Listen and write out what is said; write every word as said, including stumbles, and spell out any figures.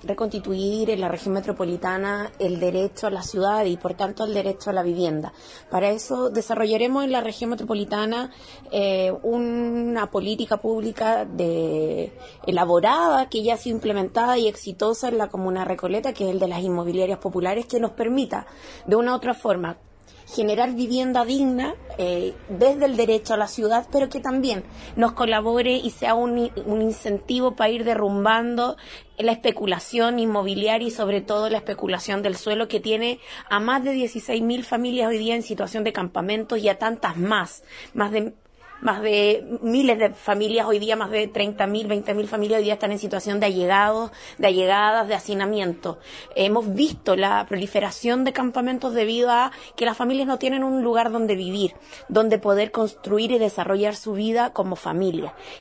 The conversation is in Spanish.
reconstituir en la región metropolitana el derecho a la ciudad y por tanto el derecho a la vivienda. Para eso desarrollaremos en la región metropolitana eh, una política pública de, elaborada que ya ha sido implementada y exitosa en la comuna de Recoleta, que es el de las inmobiliarias populares, que nos permita de una u otra forma generar vivienda digna eh, desde el derecho a la ciudad, pero que también nos colabore y sea un, un incentivo para ir derrumbando la especulación inmobiliaria y sobre todo la especulación del suelo, que tiene a más de dieciséis mil familias hoy día en situación de campamentos y a tantas más, más de más de miles de familias hoy día, más de treinta mil, veinte mil familias hoy día están en situación de allegados, de allegadas, de hacinamiento. Hemos visto la proliferación de campamentos debido a que las familias no tienen un lugar donde vivir, donde poder construir y desarrollar su vida como familia.